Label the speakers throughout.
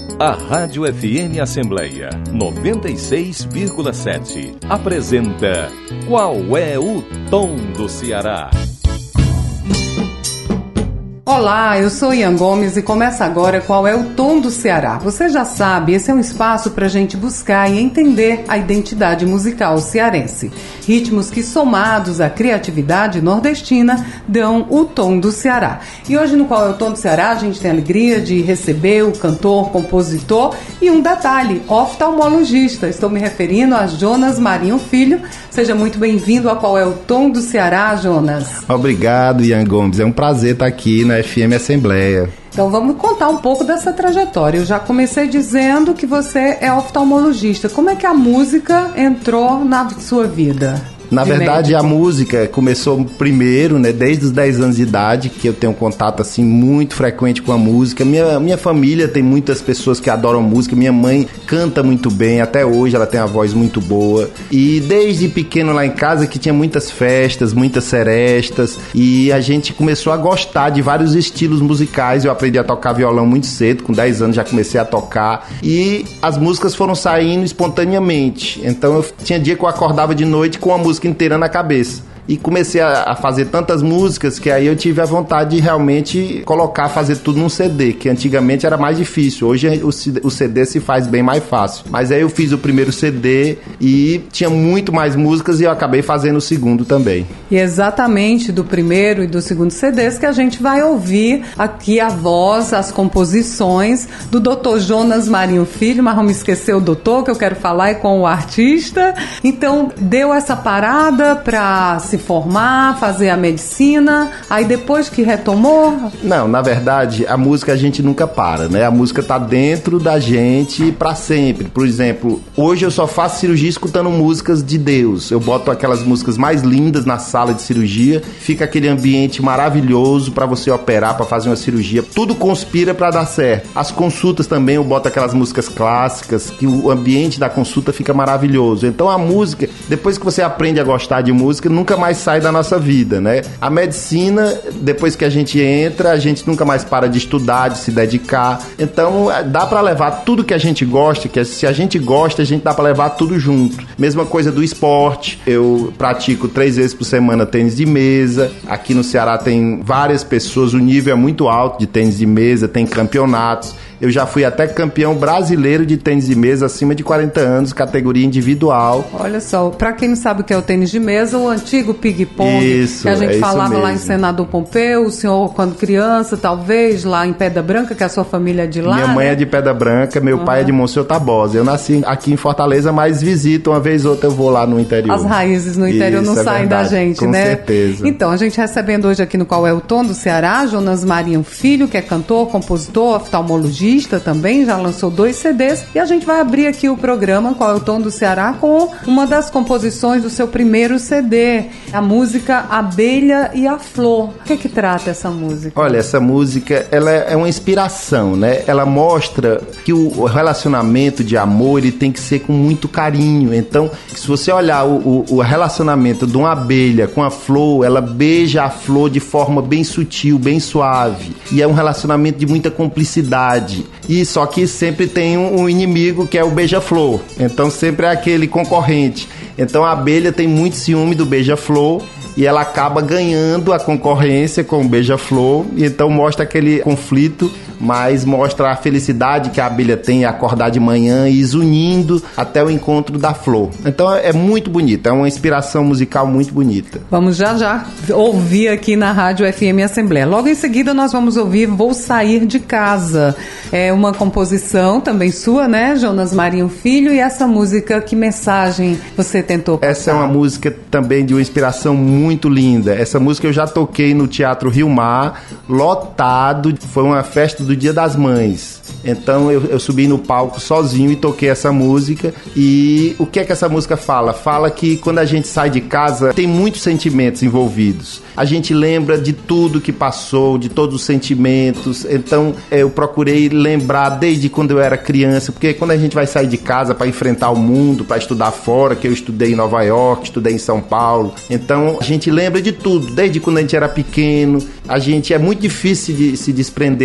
Speaker 1: A Rádio FM Assembleia 96,7 apresenta Qual é o Tom do Ceará?
Speaker 2: Olá, eu sou Ian Gomes e começa agora Qual é o Tom do Ceará. Você já sabe, esse é um espaço para a gente buscar e entender a identidade musical cearense. Ritmos que, somados à criatividade nordestina, dão o tom do Ceará. E hoje no Qual é o Tom do Ceará, a gente tem a alegria de receber o cantor, compositor e um detalhe, oftalmologista. Estou me referindo a Jonas Marinho Filho. Seja muito bem-vindo a Qual é o Tom do Ceará, Jonas.
Speaker 3: Obrigado, Ian Gomes. É um prazer estar aqui na FM Assembleia.
Speaker 2: Então vamos contar um pouco dessa trajetória. Eu já comecei dizendo que você é oftalmologista. Como é que a música entrou na sua vida?
Speaker 3: Na verdade, a música começou primeiro, né, desde os 10 anos de idade, que eu tenho contato assim muito frequente com a música. Minha família tem muitas pessoas que adoram música. Minha mãe canta muito bem, até hoje ela tem uma voz muito boa. E desde pequeno lá em casa que tinha muitas festas, muitas serestas, e a gente começou a gostar de vários estilos musicais. Eu aprendi a tocar violão muito cedo, com 10 anos já comecei a tocar, e as músicas foram saindo espontaneamente. Então eu tinha dia que eu acordava de noite com a música inteira na cabeça. E comecei a fazer tantas músicas que aí eu tive a vontade de realmente fazer tudo num CD, que antigamente era mais difícil. Hoje o CD se faz bem mais fácil. Mas aí eu fiz o primeiro CD e tinha muito mais músicas e eu acabei fazendo o segundo também.
Speaker 2: E exatamente do primeiro e do segundo CDs que a gente vai ouvir aqui a voz, as composições do Dr. Jonas Marinho Filho, mas vamos esquecer o doutor, que eu quero falar com o artista. Então, deu essa parada para se formar, fazer a medicina, aí depois que retomou?
Speaker 3: Não, na verdade, a música a gente nunca para, né? A música tá dentro da gente pra sempre. Por exemplo, hoje eu só faço cirurgia escutando músicas de Deus. Eu boto aquelas músicas mais lindas na sala de cirurgia, fica aquele ambiente maravilhoso pra você operar, pra fazer uma cirurgia. Tudo conspira pra dar certo. As consultas também, eu boto aquelas músicas clássicas, que o ambiente da consulta fica maravilhoso. Então a música, depois que você aprende a gostar de música, nunca mais sai da nossa vida, né? A medicina, depois que a gente entra, a gente nunca mais para de estudar, de se dedicar. Então, dá pra levar tudo que a gente gosta, que se a gente gosta, a gente dá pra levar tudo junto. Mesma coisa do esporte. Eu pratico 3 vezes por semana tênis de mesa. Aqui no Ceará tem várias pessoas, o nível é muito alto de tênis de mesa, tem campeonatos. Eu já fui até campeão brasileiro de tênis de mesa acima de 40 anos, categoria individual.
Speaker 2: Olha só, pra quem não sabe o que é o tênis de mesa, o antigo ping-pong,
Speaker 3: isso,
Speaker 2: que a gente falava
Speaker 3: mesmo.
Speaker 2: Lá em Senador Pompeu, o senhor quando criança, talvez, lá em Pedra Branca, que a sua família é de lá.
Speaker 3: Minha mãe,
Speaker 2: né?
Speaker 3: é de Pedra Branca, meu pai é de Monsenhor Tabosa. Eu nasci aqui em Fortaleza, mas visito uma vez ou outra, eu vou lá no interior.
Speaker 2: As raízes no interior não saem da gente,
Speaker 3: com
Speaker 2: né?
Speaker 3: Com certeza.
Speaker 2: Então, a gente recebendo hoje aqui no Qual é o Tom do Ceará, Jonas Marinho Filho, que é cantor, compositor, oftalmologista também, já lançou 2 CDs, e a gente vai abrir aqui o programa Qual é o Tom do Ceará com uma das composições do seu primeiro CD, a música Abelha e a Flor. O que trata essa música?
Speaker 3: Olha, essa música, ela é uma inspiração, né? Ela mostra que o relacionamento de amor, ele tem que ser com muito carinho. Então, se você olhar o relacionamento de uma abelha com a flor, ela beija a flor de forma bem sutil, bem suave. E é um relacionamento de muita cumplicidade. E só que sempre tem um inimigo que é o beija-flor. Então sempre é aquele concorrente. Então a abelha tem muito ciúme do beija-flor e ela acaba ganhando a concorrência com o beija-flor, e então mostra aquele conflito, mas mostra a felicidade que a abelha tem em acordar de manhã e ir unindo até o encontro da flor. Então é muito bonito, é uma inspiração musical muito bonita.
Speaker 2: Vamos já ouvir aqui na Rádio FM Assembleia. Logo em seguida nós vamos ouvir Vou Sair de Casa. É uma composição também sua, né, Jonas Marinho Filho, e essa música, que mensagem você tentou passar?
Speaker 3: Essa é uma música também de uma inspiração muito linda. Essa música eu já toquei no Teatro Rio Mar, lotado, foi uma festa do Dia das Mães. Então eu subi no palco sozinho e toquei essa música. E o que é que essa música fala? Fala que quando a gente sai de casa, tem muitos sentimentos envolvidos. A gente lembra de tudo que passou, de todos os sentimentos. Então eu procurei lembrar desde quando eu era criança, porque quando a gente vai sair de casa para enfrentar o mundo, para estudar fora, que eu estudei em Nova York, estudei em São Paulo, então a gente lembra de tudo, desde quando a gente era pequeno. A gente é muito difícil de se desprender da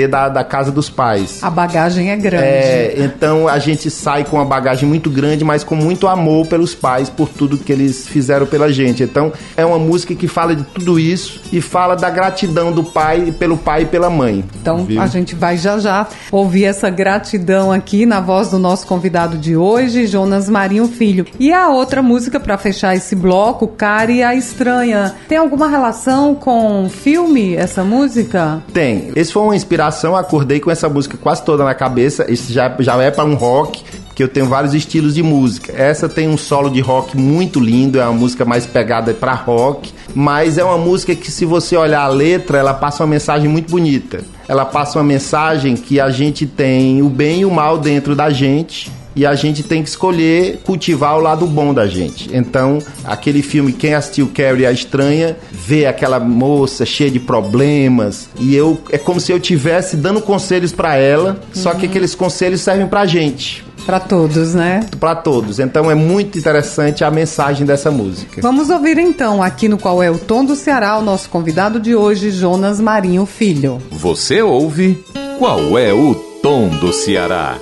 Speaker 3: casa dos pais.
Speaker 2: A bagagem é grande.
Speaker 3: Então a gente sai com uma bagagem muito grande, mas com muito amor pelos pais, por tudo que eles fizeram pela gente. Então é uma música que fala de tudo isso e fala da gratidão do pai, pelo pai e pela mãe.
Speaker 2: Então
Speaker 3: viu?
Speaker 2: A gente vai já ouvir essa gratidão aqui na voz do nosso convidado de hoje, Jonas Marinho Filho. E a outra música para fechar esse bloco, Kari a Estranha. Tem alguma relação com filme essa música?
Speaker 3: Tem. Esse foi uma inspiração, acordei com essa música quase toda na cabeça. Esse já é para um rock, que eu tenho vários estilos de música. Essa tem um solo de rock muito lindo, é uma música mais pegada para rock, mas é uma música que, se você olhar a letra, ela passa uma mensagem muito bonita. Ela passa uma mensagem que a gente tem o bem e o mal dentro da gente, e a gente tem que escolher cultivar o lado bom da gente. Então, aquele filme, quem assistiu Kari a Estranha, vê aquela moça cheia de problemas, e é como se eu estivesse dando conselhos para ela, só que aqueles conselhos servem pra gente.
Speaker 2: Para todos, né?
Speaker 3: Para todos. Então é muito interessante a mensagem dessa música.
Speaker 2: Vamos ouvir então, aqui no Qual é o Tom do Ceará, o nosso convidado de hoje, Jonas Marinho Filho.
Speaker 1: Você ouve Qual é o Tom do Ceará?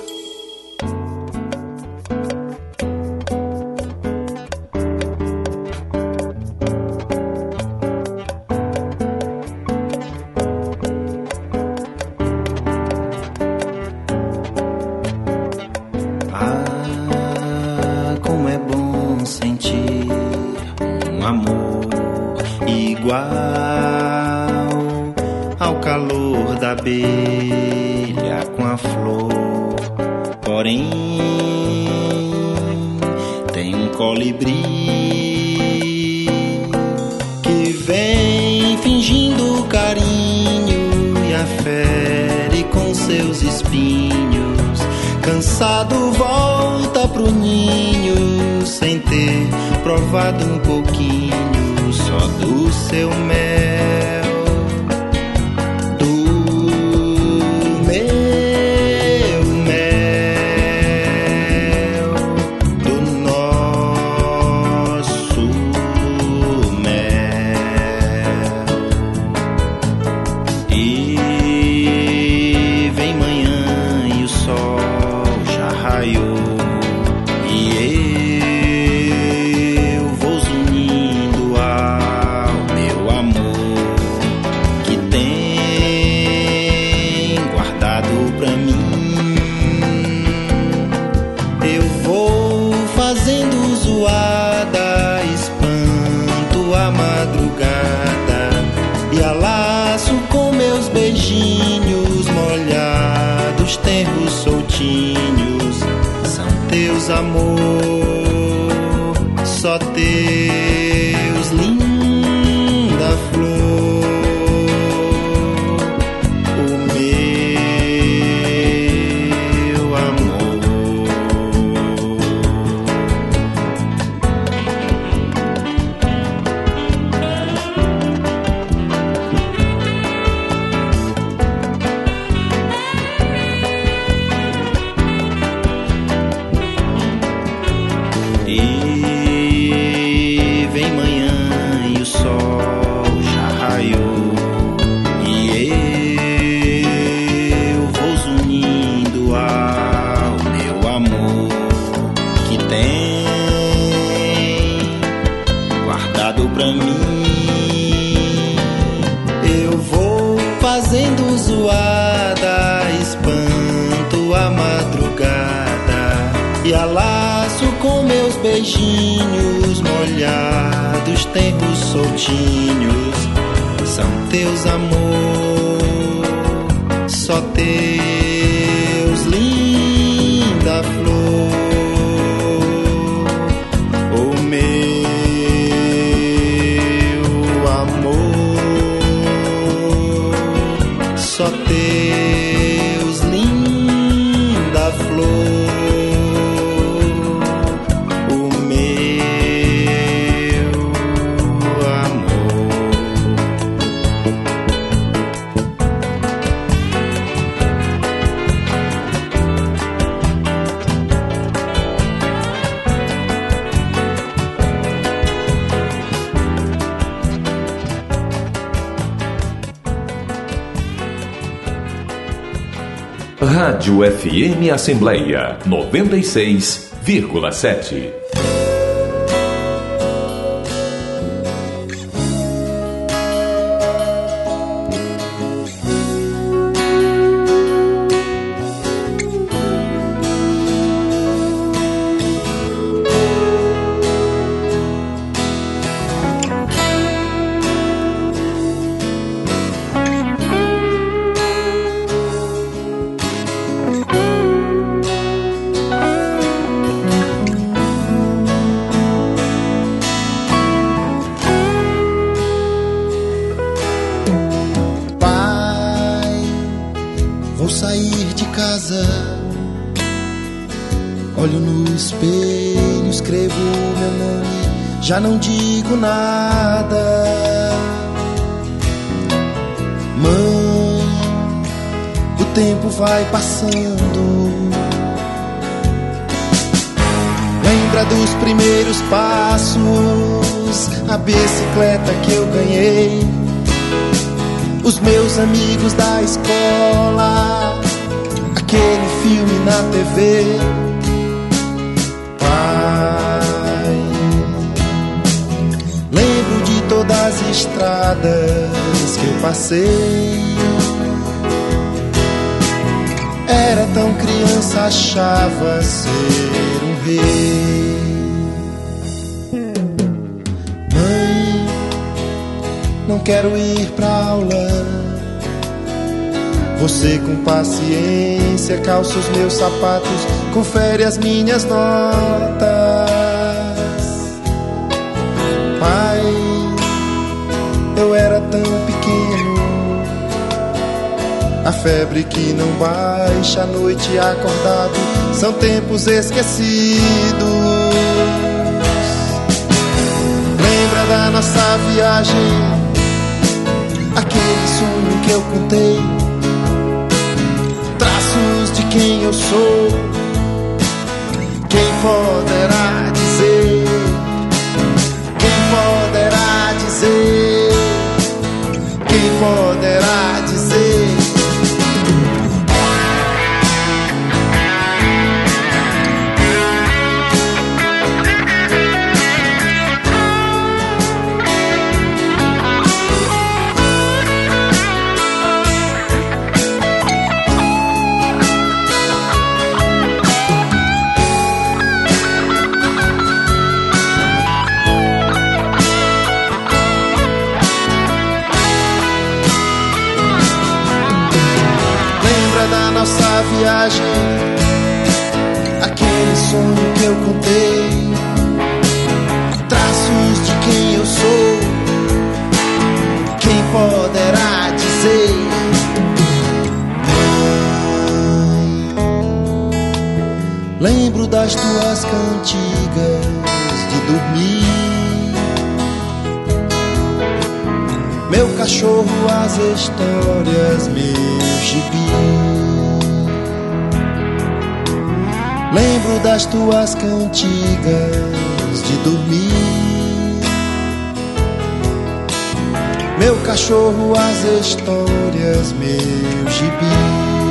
Speaker 4: Cansado volta pro ninho, sem ter provado um pouquinho só do seu mel, do meu mel, do nosso mel. E vem manhã e o sol raiou, e eu vou unindo ao meu amor, que tem guardado pra mim. Eu vou fazendo zoada, espanto a madrugada, e alaço com meus beijinhos molhados, tenros soltinhos, são teus, amor, só teus, linda flor, o meu amor. E vem manhã e o sol já raiou, e eu vou unindo ao meu amor, que tem guardado pra mim. Eu vou fazendo zoada, espanto a madrugada, e alaço com meus beijinhos molhados, tenros soltinhos, são teus, amor, só teus, linda flor, o meu amor, só teus, linda flor.
Speaker 1: Rádio FM Assembleia 96,7.
Speaker 4: Sair de casa, olho no espelho, escrevo meu nome, já não digo nada. Mãe, o tempo vai passando, lembra dos primeiros passos, a bicicleta que eu ganhei, os meus amigos da escola, aquele filme na TV. Pai, lembro de todas as estradas que eu passei. Era tão criança, achava ser um rei. Mãe, não quero ir pra aula. Você com paciência calça os meus sapatos, confere as minhas notas. Pai, eu era tão pequeno, a febre que não baixa, a noite acordado, são tempos esquecidos. Lembra da nossa viagem, aquele sonho que eu contei, traços de quem eu sou, quem poderá dizer, quem poderá dizer, quem poderá dizer. Nossa viagem, aquele sonho que eu contei, traços de quem eu sou, quem poderá dizer. Mãe, lembro das tuas cantigas de dormir, meu cachorro, as histórias, meu gibi. Lembro das tuas cantigas de dormir, meu cachorro, as histórias, meu gibi.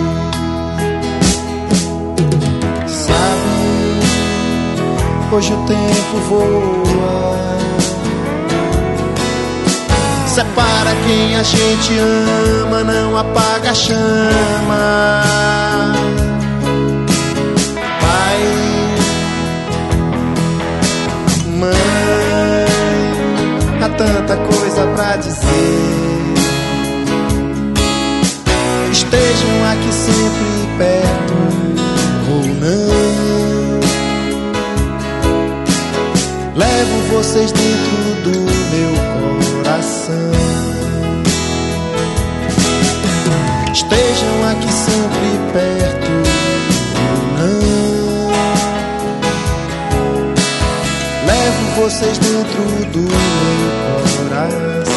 Speaker 4: Sabe, hoje o tempo voa, separa quem a gente ama, não apaga a chama. Mãe, há tanta coisa pra dizer, estejam aqui sempre perto ou não, levo vocês dentro do meu coração. Estejam aqui sempre perto ou não, levo vocês dentro do meu coração.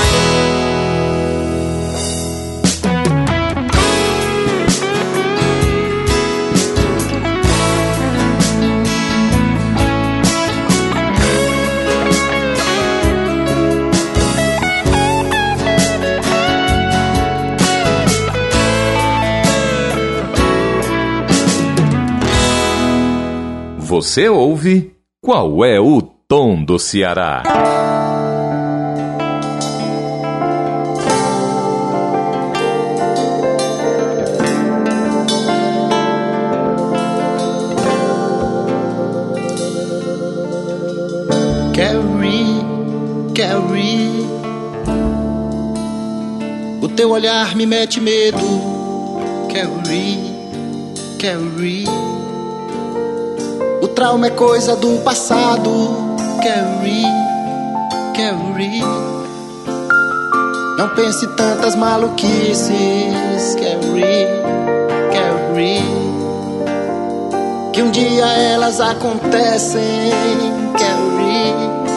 Speaker 1: Você ouve Qual é o Tom do Ceará?
Speaker 4: Carrie, o teu olhar me mete medo. Carrie, o trauma é coisa do passado. Carrie, não pense tantas maluquices. Carrie, que um dia elas acontecem. Carrie,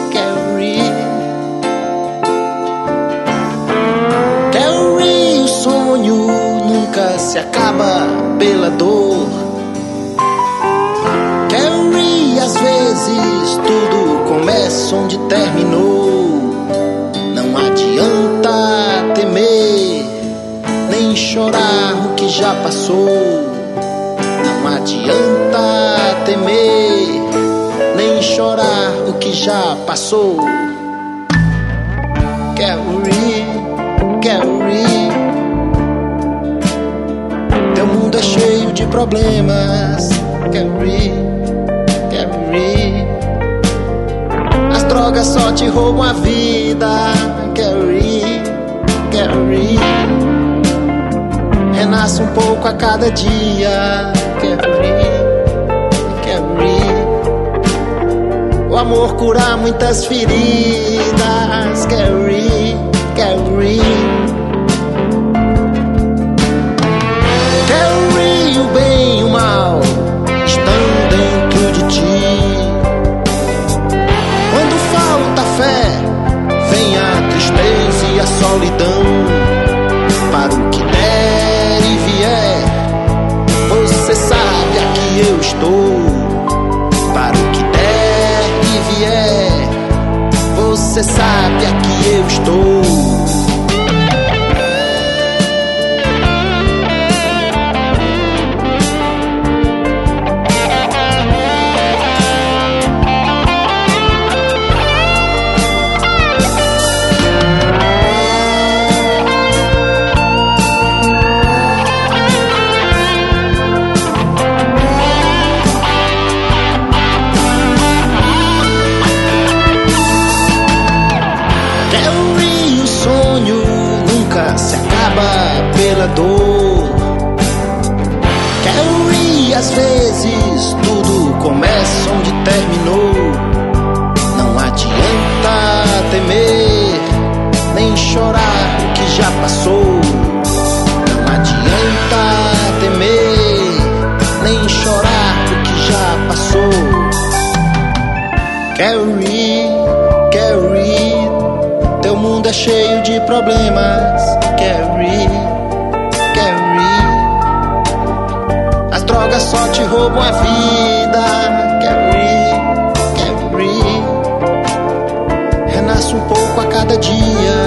Speaker 4: o sonho nunca se acaba pela dor. Carrie, às vezes tudo começa onde terminou. Não adianta temer, nem chorar o que já passou. Não adianta temer, nem chorar o que já passou. Carrie, teu mundo é cheio de problemas. Carrie, as drogas só te roubam a vida. Carrie, renasce um pouco a cada dia. Carrie, o amor cura muitas feridas. Carrie, o bem e o mal estão dentro de ti. Quando falta fé, vem a tristeza e a solidão. Para o que der e vier, você sabe aqui eu estou. Para o que der e vier, você sabe aqui eu estou. Pela dor. Carrie, às vezes tudo começa onde terminou. Não adianta temer, nem chorar o que já passou. Não adianta temer, nem chorar o que já passou. Carrie, teu mundo é cheio de problemas. Carrie, as drogas só te roubam a vida. Carrie, renasce um pouco a cada dia.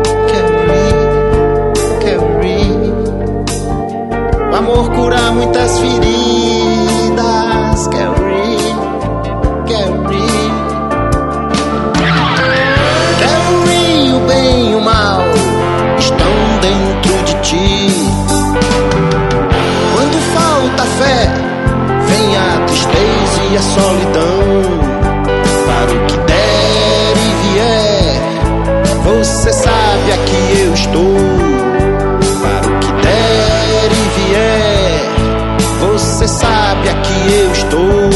Speaker 4: Carrie, o amor cura muitas feridas. Carrie, o bem e o mal estão dentro de ti. Quando falta fé, vem a tristeza e a solidão. Para o que der e vier, você sabe aqui eu estou. Para o que der e vier, você sabe aqui eu estou.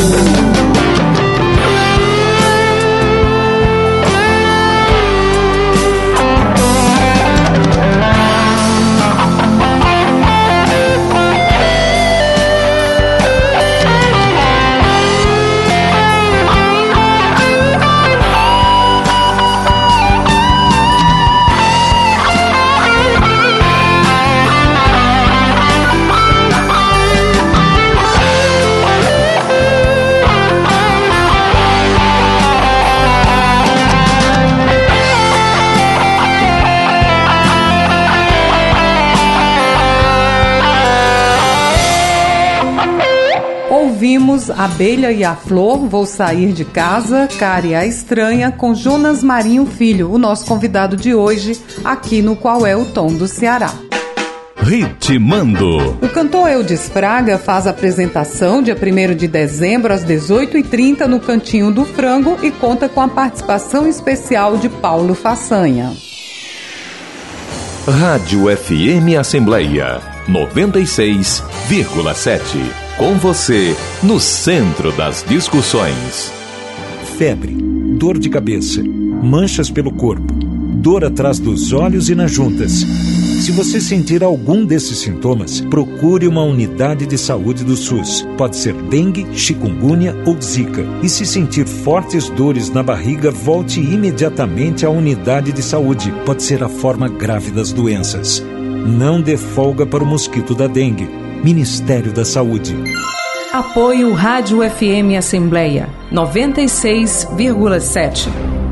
Speaker 2: ouvimos Abelha e a Flor, Vou Sair de Casa, Cara e a Estranha, com Jonas Marinho Filho, o nosso convidado de hoje, aqui no Qual é o Tom do Ceará.
Speaker 1: Ritmando.
Speaker 2: O cantor Eudes Fraga faz a apresentação dia 1º de dezembro às 18h30 no Cantinho do Frango e conta com a participação especial de Paulo Façanha.
Speaker 1: Rádio FM Assembleia 96,7. Com você, no centro das discussões.
Speaker 5: Febre, dor de cabeça, manchas pelo corpo, dor atrás dos olhos e nas juntas. Se você sentir algum desses sintomas, procure uma unidade de saúde do SUS. Pode ser dengue, chikungunya ou zika. E se sentir fortes dores na barriga, volte imediatamente à unidade de saúde. Pode ser a forma grave das doenças. Não dê folga para o mosquito da dengue. Ministério da Saúde.
Speaker 6: Apoio Rádio FM Assembleia 96,7.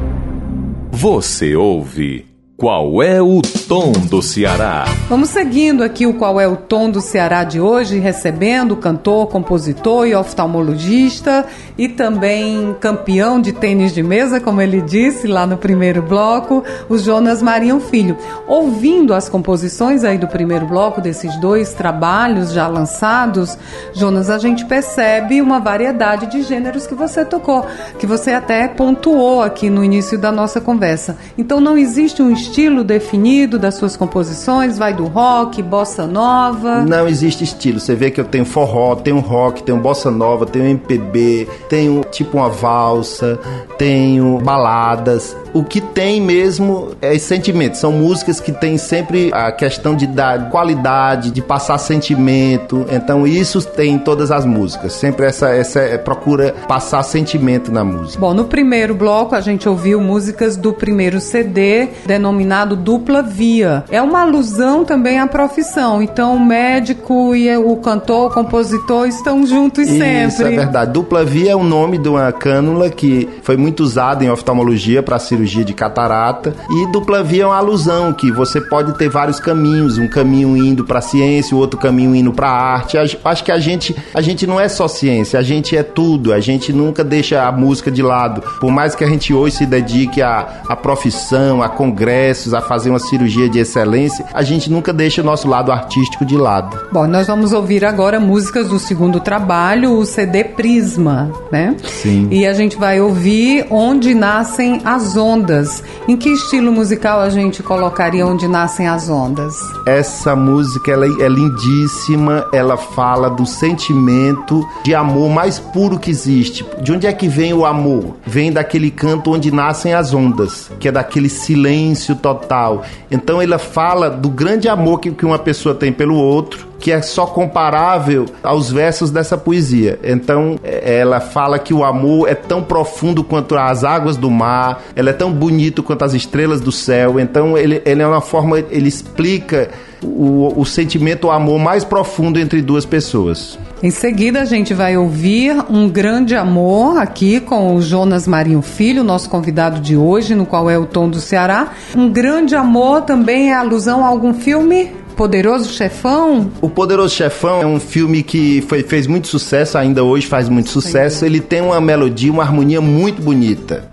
Speaker 1: Você ouve Qual é o Tom do Ceará?
Speaker 2: Vamos seguindo aqui o Qual é o Tom do Ceará de hoje, recebendo o cantor, compositor e oftalmologista e também campeão de tênis de mesa, como ele disse lá no primeiro bloco, o Jonas Marinho Filho. Ouvindo as composições aí do primeiro bloco, desses dois trabalhos já lançados, Jonas, a gente percebe uma variedade de gêneros que você tocou, que você até pontuou aqui no início da nossa conversa. Então não existe um estilo definido das suas composições? Vai do rock, bossa nova?
Speaker 3: Não existe estilo. Você vê que eu tenho forró, tenho rock, tenho bossa nova, tenho MPB, tenho tipo uma valsa, tenho baladas. O que tem mesmo é sentimento. São músicas que tem sempre a questão de dar qualidade, de passar sentimento. Então isso tem em todas as músicas. Sempre essa procura passar sentimento na música.
Speaker 2: Bom, no primeiro bloco a gente ouviu músicas do primeiro CD, denominado Dupla Via. É uma alusão também à profissão. Então o médico e o cantor, o compositor estão juntos sempre.
Speaker 3: Isso é verdade. Dupla Via é o nome de uma cânula que foi muito usada em oftalmologia para cirurgia de catarata. E dupla via é uma alusão que você pode ter vários caminhos. Um caminho indo para a ciência, o outro caminho indo para a arte. Acho que a gente não é só ciência, a gente é tudo. A gente nunca deixa a música de lado. Por mais que a gente hoje se dedique à profissão, a congressos, a fazer uma cirurgia de excelência, a gente nunca deixa o nosso lado artístico de lado.
Speaker 2: Bom, nós vamos ouvir agora músicas do segundo trabalho, o CD Prisma, né?
Speaker 3: Sim.
Speaker 2: E a gente vai ouvir Onde Nascem as Ondas. Em que estilo musical a gente colocaria Onde Nascem as Ondas?
Speaker 3: Essa música ela é lindíssima, ela fala do sentimento de amor mais puro que existe. De onde é que vem o amor? Vem daquele canto onde nascem as ondas, que é daquele silêncio total. Então ela fala do grande amor que uma pessoa tem pelo outro, que é só comparável aos versos dessa poesia. Então ela fala que o amor é tão profundo quanto as águas do mar, ela é tão bonito quanto as estrelas do céu. Então ele é uma forma, ele explica o sentimento, o amor mais profundo entre duas pessoas.
Speaker 2: Em seguida a gente vai ouvir Um Grande Amor aqui com o Jonas Marinho Filho, nosso convidado de hoje, no Qual é o Tom do Ceará. Um Grande Amor também é alusão a algum filme? Poderoso Chefão?
Speaker 3: O Poderoso Chefão é um filme que fez muito sucesso, ainda hoje faz muito sucesso. Ele tem uma melodia, uma harmonia muito bonita.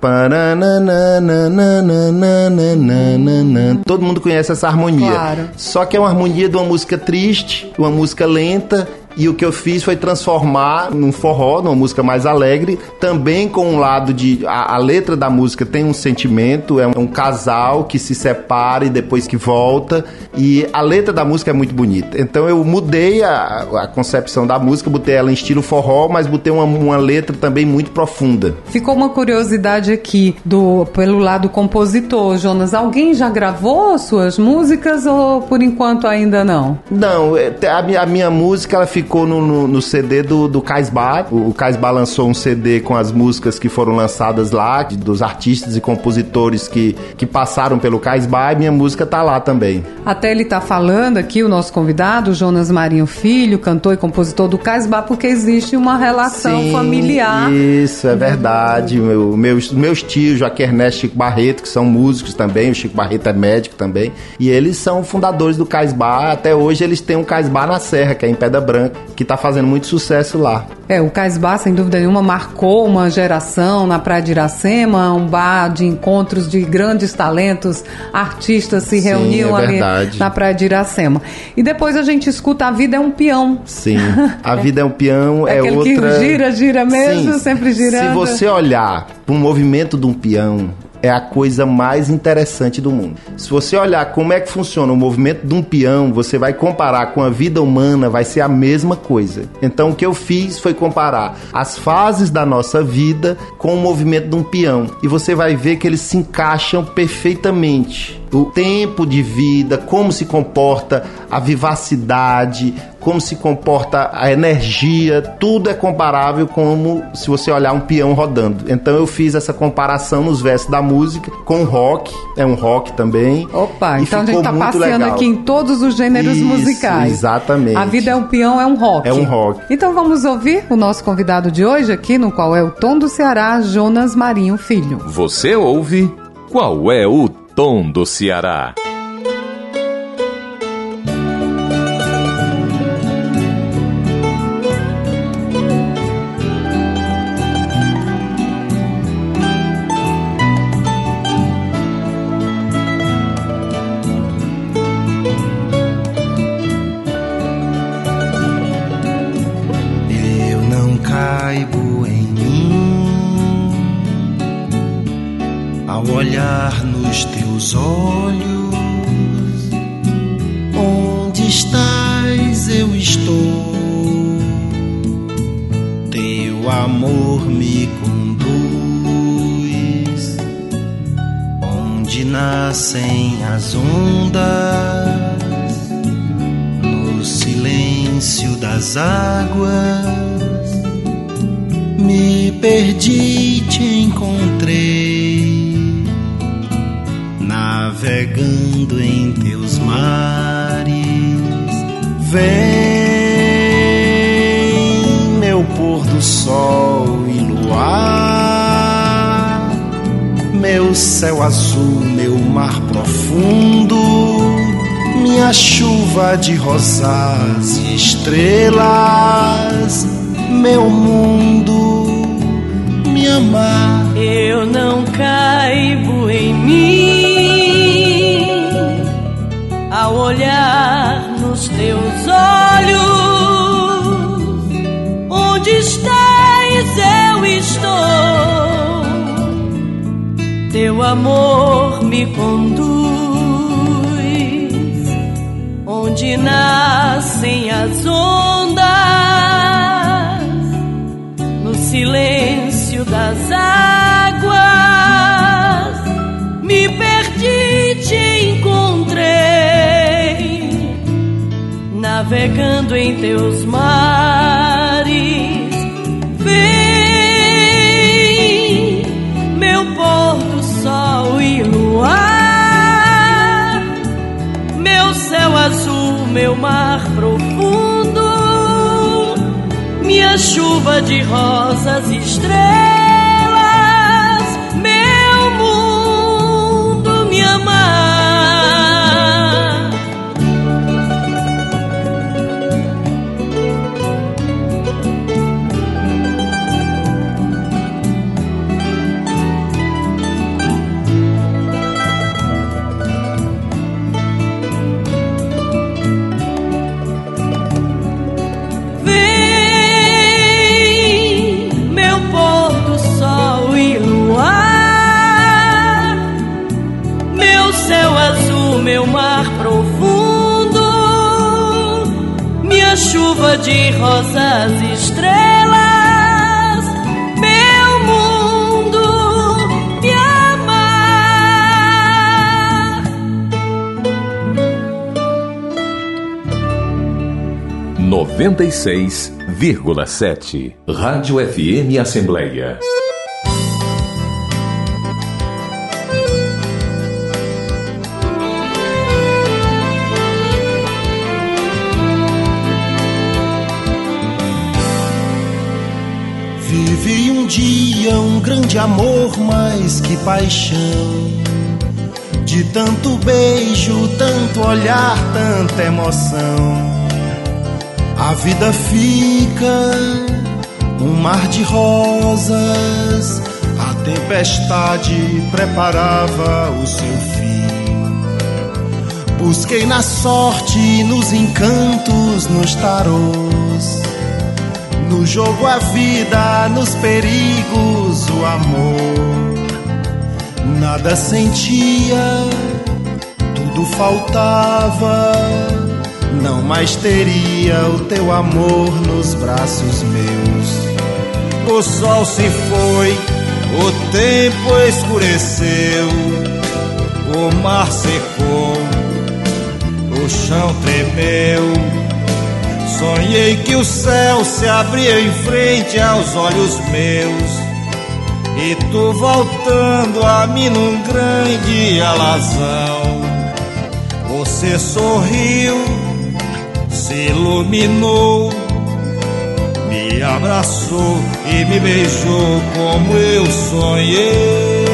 Speaker 3: Todo mundo conhece essa harmonia. Claro. Só que é uma harmonia de uma música triste, uma música lenta. E o que eu fiz foi transformar num forró, numa música mais alegre, também com um lado de... A letra da música tem um sentimento, é um casal que se separa e depois que volta, e a letra da música é muito bonita. Então eu mudei a concepção da música, botei ela em estilo forró, mas botei uma letra também muito profunda.
Speaker 2: Ficou uma curiosidade aqui, pelo lado compositor, Jonas. Alguém já gravou suas músicas ou por enquanto ainda não?
Speaker 3: Não, a minha música ela ficou no CD do Caisbar. O Caisbar lançou um CD com as músicas que foram lançadas lá, dos artistas e compositores que passaram pelo Caisbar, e minha música tá lá também.
Speaker 2: Até ele tá falando aqui, o nosso convidado, Jonas Marinho Filho, cantor e compositor do Caisbar, porque existe uma relação familiar.
Speaker 3: Isso, é verdade. Meus tios, Joaquim Ernesto e Chico Barreto, que são músicos também, o Chico Barreto é médico também, e eles são fundadores do Caisbar. Até hoje eles têm um Caisbar na Serra, que é em Pedra Branca, que tá fazendo muito sucesso lá.
Speaker 2: O Casbah, sem dúvida nenhuma, marcou uma geração na Praia de Iracema, um bar de encontros de grandes talentos, artistas se reuniam ali na Praia de Iracema. E depois a gente escuta A Vida é um Peão.
Speaker 3: Sim, A Vida é um Peão é
Speaker 2: aquele
Speaker 3: outra...
Speaker 2: que gira mesmo,
Speaker 3: sim,
Speaker 2: sempre girando.
Speaker 3: Se você olhar para o movimento de um peão, é a coisa mais interessante do mundo. Se você olhar como é que funciona o movimento de um peão, você vai comparar com a vida humana, vai ser a mesma coisa. Então o que eu fiz foi comparar as fases da nossa vida com o movimento de um peão. E você vai ver que eles se encaixam perfeitamente. O tempo de vida, como se comporta a vivacidade, como se comporta a energia, tudo é comparável como se você olhar um peão rodando. Então eu fiz essa comparação nos versos da música com o rock, é um rock também.
Speaker 2: Opa, então a gente tá passeando legal aqui em todos os gêneros musicais.
Speaker 3: Exatamente.
Speaker 2: A Vida é um Peão é um rock.
Speaker 3: É um rock.
Speaker 2: Então vamos ouvir o nosso convidado de hoje aqui, no Qual é o Tom do Ceará, Jonas Marinho Filho.
Speaker 1: Você ouve Qual é o Tom do Ceará?
Speaker 4: Eu não caibo em mim ao olhar nos teus olhos. Onde estás, eu estou. Teu amor me conduz. Onde nascem as ondas, no silêncio das águas. Me perdi, te encontrei, navegando em teus mares. Vem, meu pôr do sol e luar, meu céu azul, meu mar profundo, minha chuva de rosas e estrelas, meu mundo, me amar.
Speaker 7: Eu não caibo em mim ao olhar nos teus olhos. Onde estás, eu estou. Teu amor me conduz. Onde nascem as ondas, no silêncio das águas, me perdi, te encontrei, navegando em teus mares. Vem, meu pôr do sol e luar, meu céu azul, meu mar profundo, minha chuva de rosas e estrelas, meu mundo, me amar. Meu mar profundo, minha chuva de rosas e estrelas, meu mundo, me amar.
Speaker 1: 96,7 Rádio FM Assembleia.
Speaker 4: Vivi um dia um grande amor, mais que paixão, de tanto beijo, tanto olhar, tanta emoção. A vida fica um mar de rosas, a tempestade preparava o seu fim. Busquei na sorte, nos encantos, nos tarôs, no jogo a vida, nos perigos o amor. Nada sentia, tudo faltava, não mais teria o teu amor nos braços meus. O sol se foi, o tempo escureceu, o mar secou, o chão tremeu. Sonhei que o céu se abria em frente aos olhos meus, e tu voltando a mim num grande alazão. Você sorriu, se iluminou, me abraçou e me beijou como eu sonhei.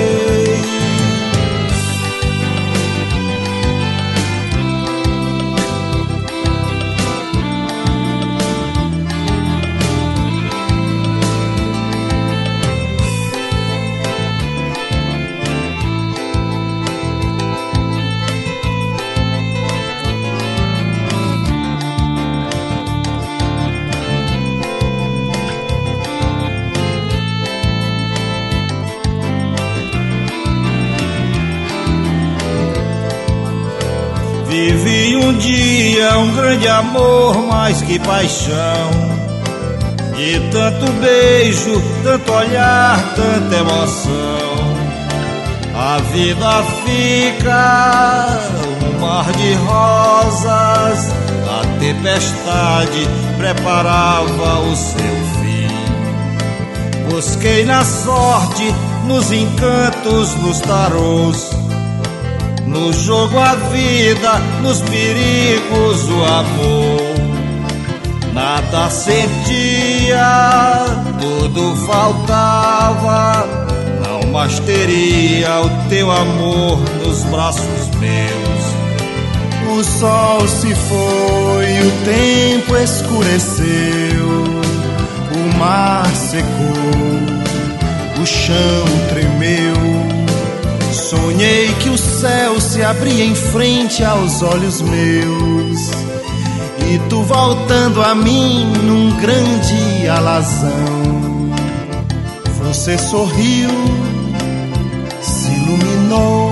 Speaker 4: Vivi um dia um grande amor mais que paixão, e tanto beijo, tanto olhar, tanta emoção. A vida fica um mar de rosas, a tempestade preparava o seu fim. Busquei na sorte, nos encantos, nos tarôs, no jogo a vida, nos perigos o amor. Nada sentia, tudo faltava, não mais teria o teu amor nos braços meus. O sol se foi, o tempo escureceu, o mar secou, o chão tremeu. Sonhei que o céu se abria em frente aos olhos meus, e tu voltando a mim num grande alazão. Você sorriu, se iluminou,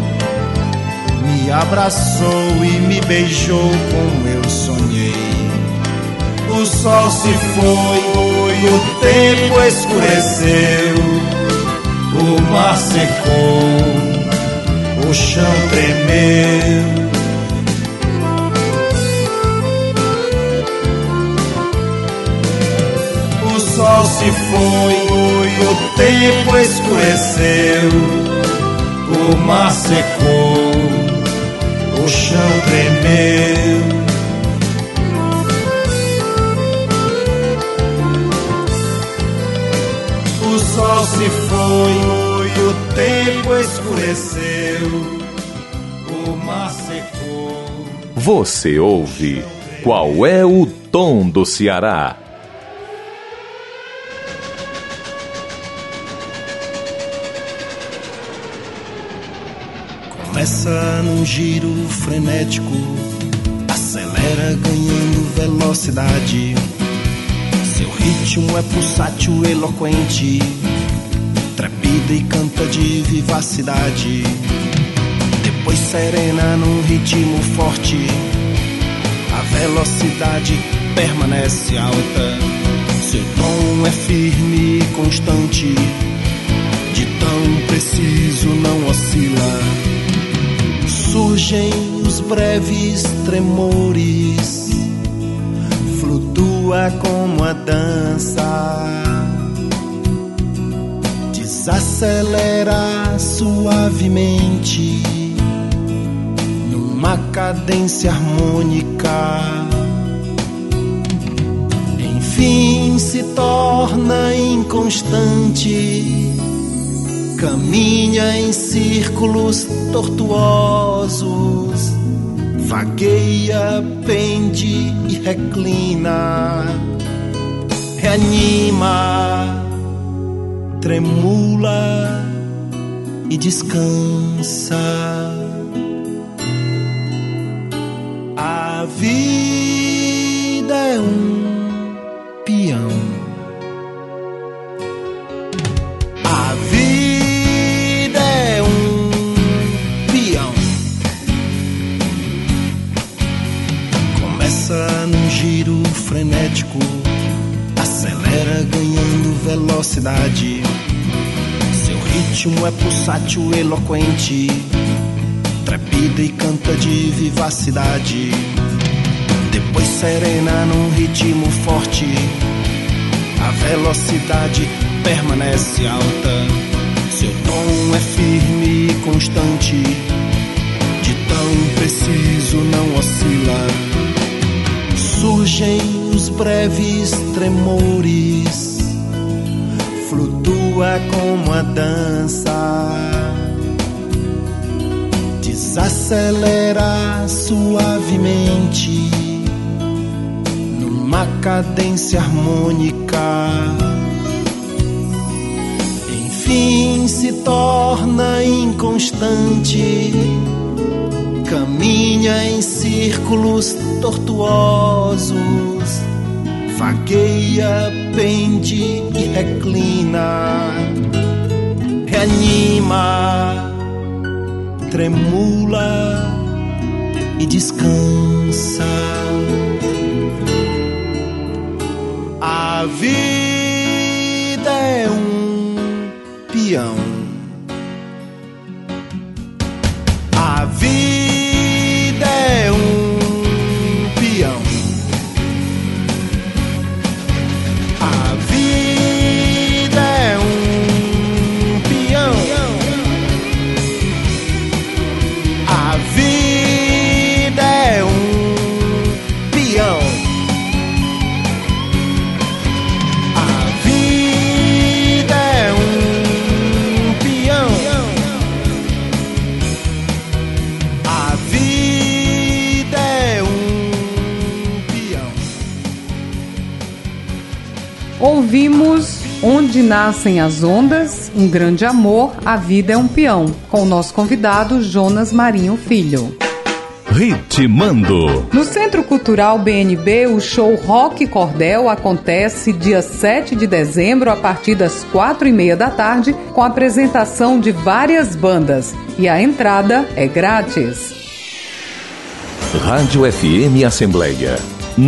Speaker 4: me abraçou e me beijou como eu sonhei. O sol se foi, o tempo escureceu, o mar secou, o chão tremeu. O sol se foi, o tempo escureceu, o mar secou, o chão tremeu. O sol se foi, o tempo escureceu, o mar secou.
Speaker 1: Você ouve Qual é o Tom do Ceará?
Speaker 4: Começa num giro frenético, acelera ganhando velocidade. Seu ritmo é pulsátil, eloquente, trepida e canta de vivacidade. Depois serena num ritmo forte, a velocidade permanece alta. Seu tom é firme e constante, de tão preciso não oscila. Surgem os breves tremores, flutua como a dança, desacelera suavemente numa cadência harmônica. Enfim se torna inconstante, caminha em círculos tortuosos, Vagueia, pende e reclina, reanima, tremula e descansa. A vida é um peão. A vida é um peão. Começa num giro frenético, acelera ganhando velocidade. Seu ritmo é pulsátil, eloquente, trepida e canta de vivacidade. Depois serena num ritmo forte, a velocidade permanece alta. Seu tom é firme e constante, de tão preciso não oscila. Surgem os breves tremores, flutua como a dança, desacelera suavemente numa cadência harmônica. Enfim se torna inconstante, caminha em círculos tortuosos, vagueia, pende e reclina, reanima, tremula e descansa. A vida é um peão. A vida é um peão. A vida é um peão. A vida é um peão. A vida é um peão. A vida é um peão.
Speaker 2: Ouvimos Onde Nascem as Ondas, Um Grande Amor, A Vida é um Peão, com o nosso convidado Jonas Marinho Filho.
Speaker 1: Ritmando.
Speaker 2: No Centro Cultural BNB, o show Rock Cordel acontece dia 7 de dezembro a partir das 4h30 da tarde, com a apresentação de várias bandas, e a entrada é grátis.
Speaker 1: Rádio FM Assembleia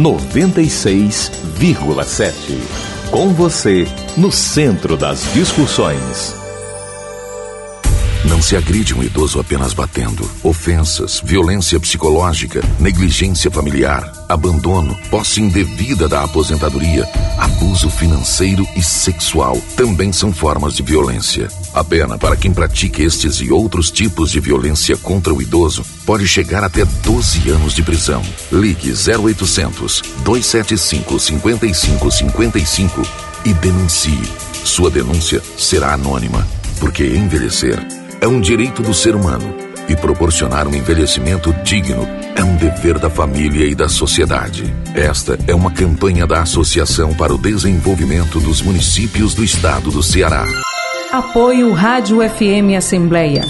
Speaker 1: 96,7. Com você, no centro das discussões.
Speaker 8: Não se agride um idoso apenas batendo. Ofensas, violência psicológica, negligência familiar, abandono, posse indevida da aposentadoria, abuso financeiro e sexual também são formas de violência. A pena para quem pratique estes e outros tipos de violência contra o idoso pode chegar até 12 anos de prisão. Ligue 0800 275 5555 e denuncie. Sua denúncia será anônima, porque envelhecer é um direito do ser humano e proporcionar um envelhecimento digno é um dever da família e da sociedade. Esta é uma campanha da Associação para o Desenvolvimento dos Municípios do Estado do Ceará.
Speaker 6: Apoio Rádio FM Assembleia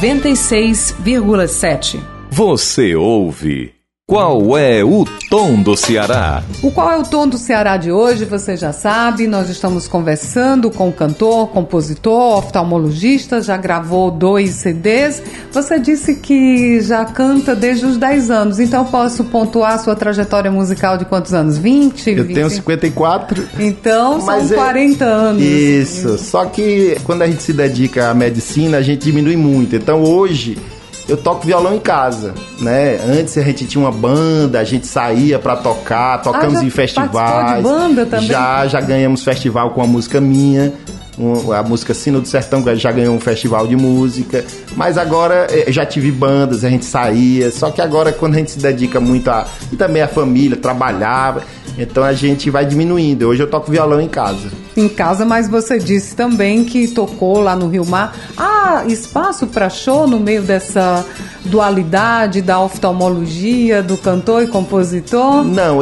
Speaker 6: 96,7.
Speaker 1: Você ouve Qual é o Tom do Ceará?
Speaker 2: O Qual é o Tom do Ceará de hoje, você já sabe, nós estamos conversando com o cantor, compositor, oftalmologista, já gravou 2 CDs. Você disse que já canta desde os 10 anos, então posso pontuar a sua trajetória musical de quantos anos? 20?
Speaker 3: Eu tenho 54.
Speaker 2: Então são 40 anos.
Speaker 3: Isso, só que quando a gente se dedica à medicina, a gente diminui muito. Então hoje eu toco violão em casa, né? Antes a gente tinha uma banda, a gente saía pra tocar, tocamos em festivais.
Speaker 2: De banda também?
Speaker 3: Já ganhamos festival com a música minha, a música Sino do Sertão, já ganhou um festival de música. Mas agora já tive bandas, a gente saía. Só que agora quando a gente se dedica muito e também a família, trabalhava, então a gente vai diminuindo. Hoje eu toco violão em casa.
Speaker 2: Em casa, mas você disse também que tocou lá no Rio Mar. há espaço para show no meio dessa dualidade da oftalmologia, do cantor e compositor?
Speaker 3: Não,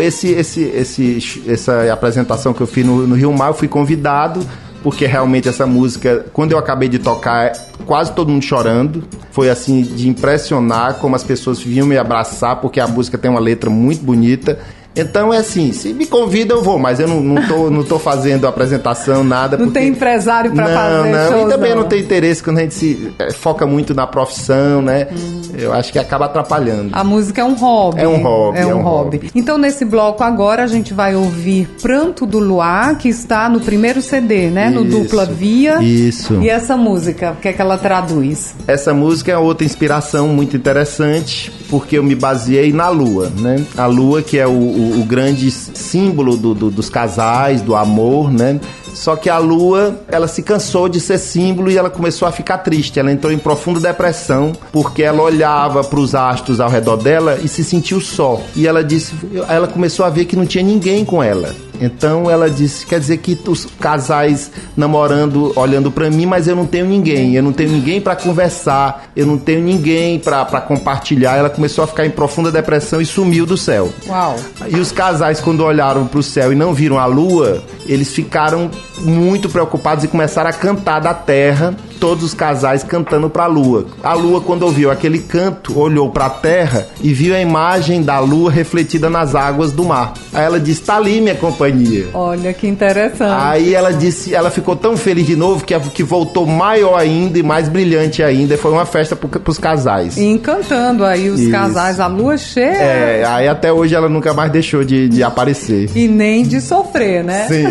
Speaker 3: essa apresentação que eu fiz no Rio Mar, eu fui convidado, porque realmente essa música, quando eu acabei de tocar, quase todo mundo chorando. Foi assim, de impressionar como as pessoas vinham me abraçar, porque a música tem uma letra muito bonita. Então é assim, se me convida eu vou, mas eu não tô fazendo apresentação, nada.
Speaker 2: Não tem empresário pra fazer shows,
Speaker 3: e também não tem interesse quando a gente se foca muito na profissão, né? Eu acho que acaba atrapalhando.
Speaker 2: A música é um hobby.
Speaker 3: É um hobby.
Speaker 2: Então nesse bloco agora a gente vai ouvir Pranto do Luar, que está no primeiro CD, né? No Dupla Via.
Speaker 3: Isso.
Speaker 2: E essa música, o que é que ela traduz?
Speaker 3: Essa música é outra inspiração muito interessante, porque eu me baseei na lua, né? A lua, que é o grande símbolo dos casais, do amor, né? Só que a lua, ela se cansou de ser símbolo e ela começou a ficar triste. Ela entrou em profunda depressão porque ela olhava para os astros ao redor dela e se sentiu só. E ela começou a ver que não tinha ninguém com ela. Então ela disse, quer dizer que os casais namorando, olhando pra mim, mas eu não tenho ninguém pra conversar, eu não tenho ninguém pra compartilhar. Ela começou a ficar em profunda depressão e sumiu do céu.
Speaker 2: Uau.
Speaker 3: E os casais, quando olharam pro céu e não viram a lua, eles ficaram muito preocupados e começaram a cantar da terra, todos os casais cantando pra lua. A lua, quando ouviu aquele canto, olhou pra terra e viu a imagem da lua refletida nas águas do mar. Aí ela disse, tá ali minha companhia.
Speaker 2: Olha que interessante.
Speaker 3: Aí ela disse, ela ficou tão feliz de novo que voltou maior ainda e mais brilhante ainda. Foi uma festa pros casais.
Speaker 2: E encantando aí os casais, a lua cheia.
Speaker 3: Aí até hoje ela nunca mais deixou de aparecer.
Speaker 2: E nem de sofrer, né?
Speaker 3: Sim.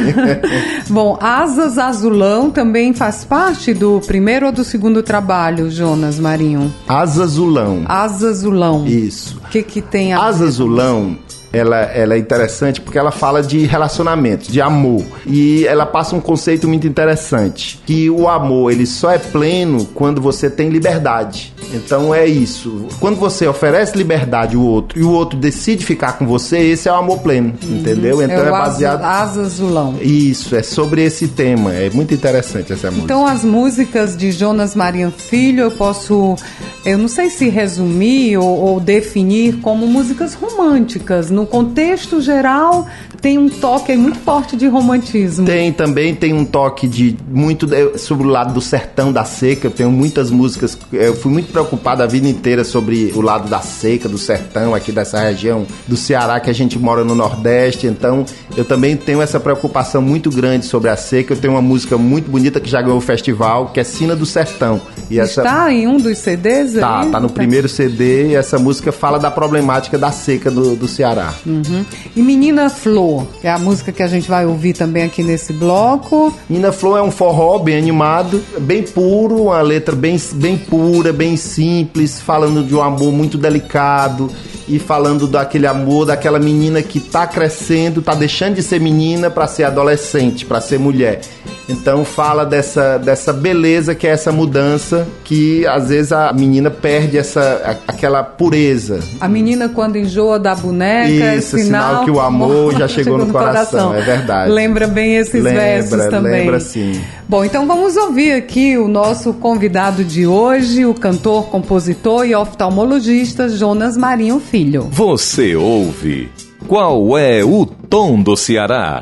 Speaker 2: Bom, Asas Azulão também faz parte do primeiro ou do segundo trabalho, Jonas Marinho?
Speaker 3: Asa Azulão.
Speaker 2: Asa Azulão.
Speaker 3: Isso.
Speaker 2: O que tem a
Speaker 3: Asa Azulão, ela é interessante porque ela fala de relacionamento, de amor. E ela passa um conceito muito interessante, que o amor, ele só é pleno quando você tem liberdade. Então é isso. Quando você oferece liberdade ao outro e o outro decide ficar com você, esse é o amor pleno, entendeu? Então é baseado...
Speaker 2: Asa Azulão.
Speaker 3: Isso, é sobre esse tema. É muito interessante essa música.
Speaker 2: Então as músicas de Jonas Marinho Filho, eu não sei se resumir ou definir como músicas românticas. No contexto geral, tem um toque muito forte de romantismo. Tem um toque de muito sobre o lado do sertão, da seca. Eu tenho muitas músicas, eu fui muito preocupado a vida inteira sobre o lado da seca, do sertão, aqui dessa região do Ceará, que a gente mora no Nordeste. Então eu também tenho essa preocupação muito grande sobre a seca. Eu tenho uma música muito bonita que já ganhou o festival, que é Sina do Sertão. E está em um dos CDs?
Speaker 3: Tá no primeiro CD, e essa música fala da problemática da seca do Ceará.
Speaker 2: Uhum. E Menina Flor, que é a música que a gente vai ouvir também aqui nesse bloco.
Speaker 3: Menina Flor é um forró bem animado, bem puro, uma letra bem pura, bem simples, falando de um amor muito delicado e falando daquele amor, daquela menina que tá crescendo, tá deixando de ser menina para ser adolescente, para ser mulher. Então fala dessa beleza que é essa mudança, que às vezes a menina perde aquela pureza.
Speaker 2: A menina quando enjoa da boneca,
Speaker 3: isso, é sinal que o amor já chegou no coração. É verdade.
Speaker 2: Lembra bem esses versos também.
Speaker 3: Lembra sim.
Speaker 2: Bom, então vamos ouvir aqui o nosso convidado de hoje, o cantor, compositor e oftalmologista Jonas Marinho Filho.
Speaker 1: Você ouve Qual é o Tom do Ceará?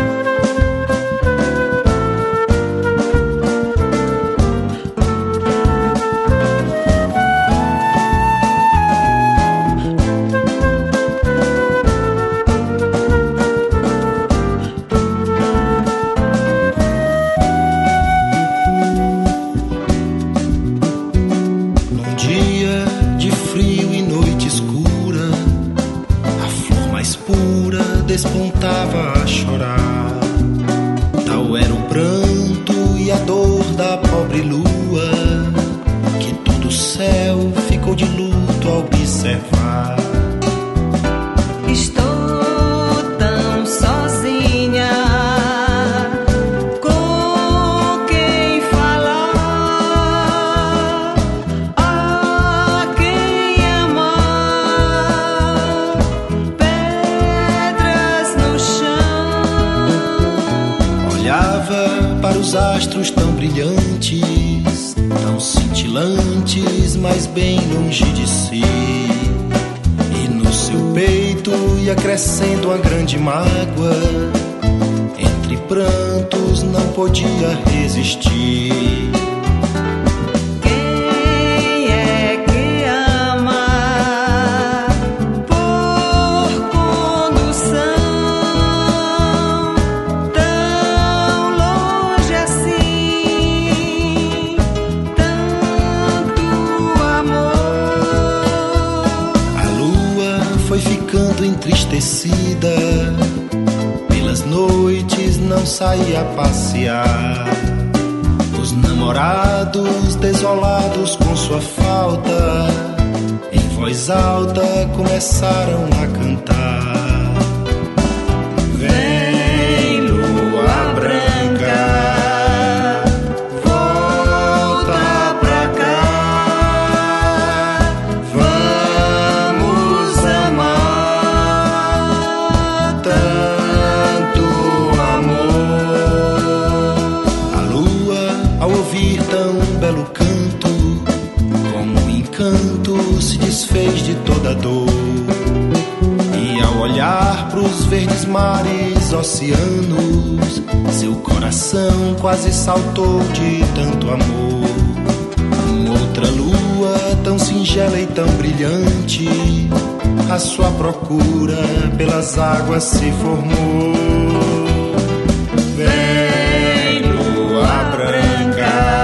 Speaker 4: Despontava a chorar. Tal era o pranto e a dor da pobre lua, que todo o céu ficou de luto ao observar.
Speaker 7: Estou tão sozinha, com quem falar, a quem amar.
Speaker 4: Olhava para os astros tão brilhantes, tão cintilantes, mas bem longe de si. E no seu peito ia crescendo uma grande mágoa, entre prantos não podia resistir. Entristecida, pelas noites não saía a passear. Os namorados, desolados com sua falta, em voz alta começaram a cantar. Vem, lua branca, fez de toda dor. E ao olhar pros verdes mares, oceanos, seu coração quase saltou de tanto amor. Outra lua tão singela e tão brilhante, a sua procura pelas águas se formou. Vem, lua branca,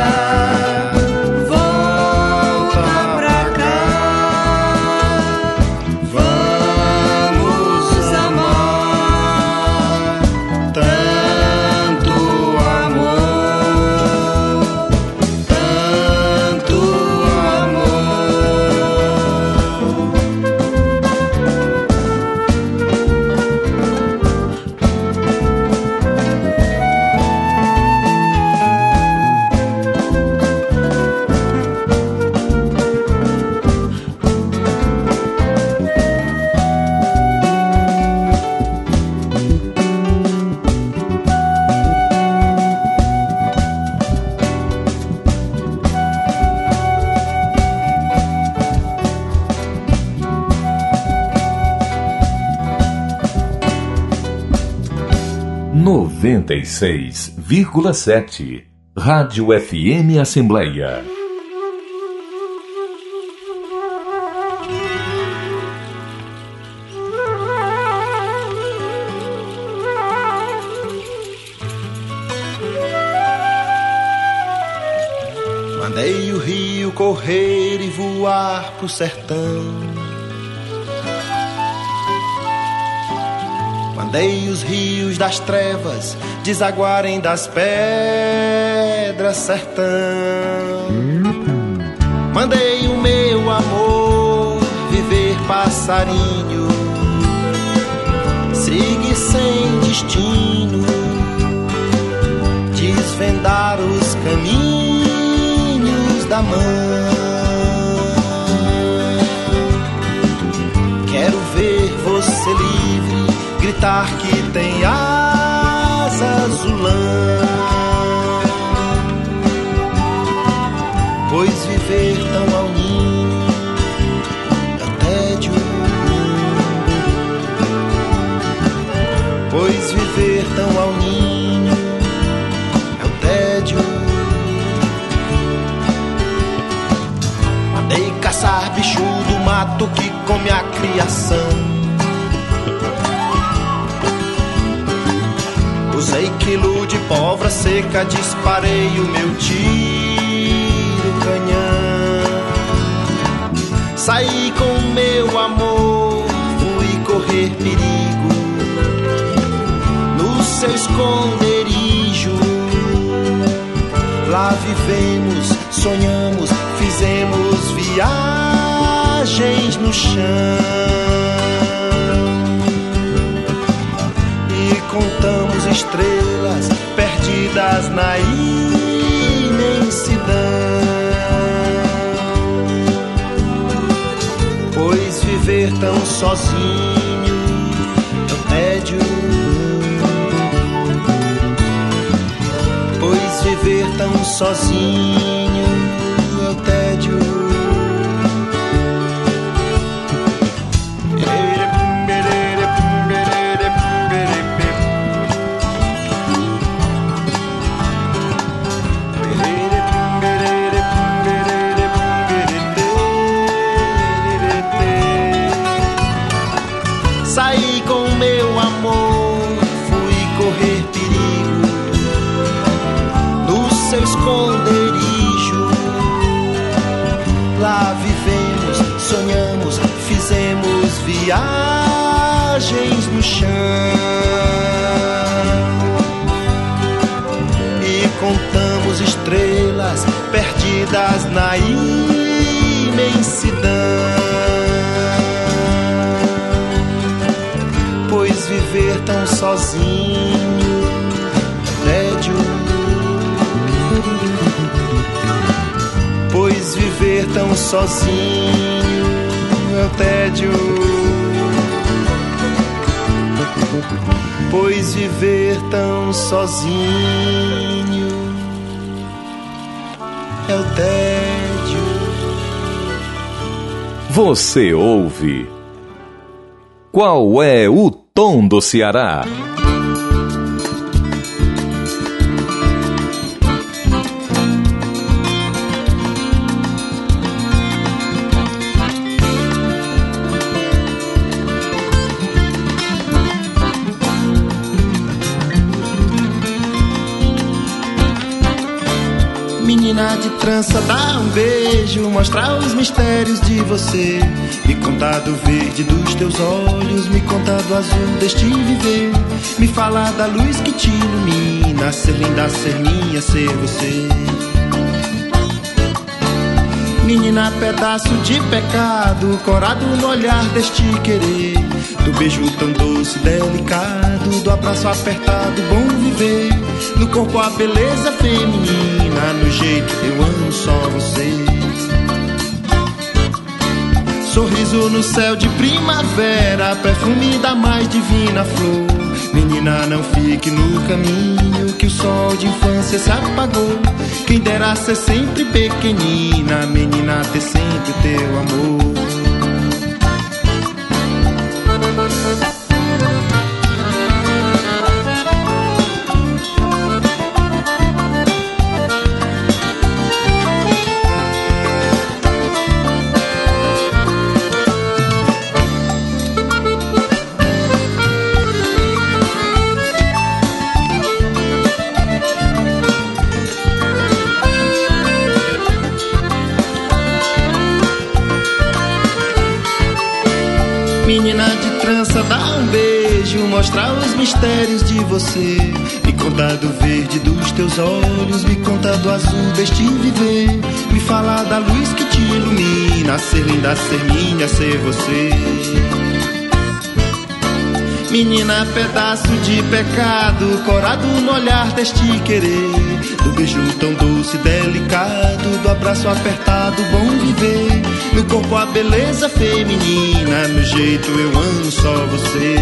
Speaker 1: noventa e 96,7 Rádio FM Assembleia.
Speaker 4: Mandei o rio correr e voar pro sertão. Mandei os rios das trevas desaguarem das pedras, sertão. Mandei o meu amor viver passarinho, seguir sem destino, desvendar os caminhos da mãe. Quero ver você livre, gritar que tem asas ulã, pois viver tão ao ninho é o tédio, pois viver tão ao ninho é o tédio. Mandei caçar bicho do mato que come a criação. Usei quilo de pólvora seca, disparei o meu tiro canhão. Saí com o meu amor, fui correr perigo no seu esconderijo. Lá vivemos, sonhamos, fizemos viagens no chão. Contamos estrelas perdidas na imensidão, pois viver tão sozinho é o tédio, pois viver tão sozinho é o tédio. Saí com meu amor, fui correr perigo no seu esconderijo. Lá vivemos, sonhamos, fizemos viagens no chão e contamos estrelas perdidas na imensidão. Pois viver tão sozinho é tédio. Pois viver tão sozinho é o tédio. Pois viver tão sozinho é o tédio.
Speaker 1: Você ouve Qual é o Tom do Ceará?
Speaker 4: Menina de trança, dá um beijo, mostrar os mistérios de você. Me contar do verde dos teus olhos, me contar do azul deste viver. Me falar da luz que te ilumina, ser linda, ser minha, ser você. Menina, pedaço de pecado, corado no olhar deste querer. Do beijo tão doce, delicado, do abraço apertado, bom viver. No corpo a beleza feminina, no jeito eu amo só você. Sorriso no céu de primavera, perfume da mais divina flor. Menina, não fique no caminho, que o sol de infância se apagou. Quem dera ser sempre pequenina, menina, ter sempre o teu amor. Menina de trança, dá um beijo, mostrar os mistérios de você. Me contar do verde dos teus olhos, me contar do azul deste viver. Me falar da luz que te ilumina, ser linda, ser minha, ser você. Menina, pedaço de pecado, corado no olhar deste querer. Do beijo tão doce, delicado, do abraço apertado, bom viver. No corpo a beleza feminina, no jeito eu amo só você.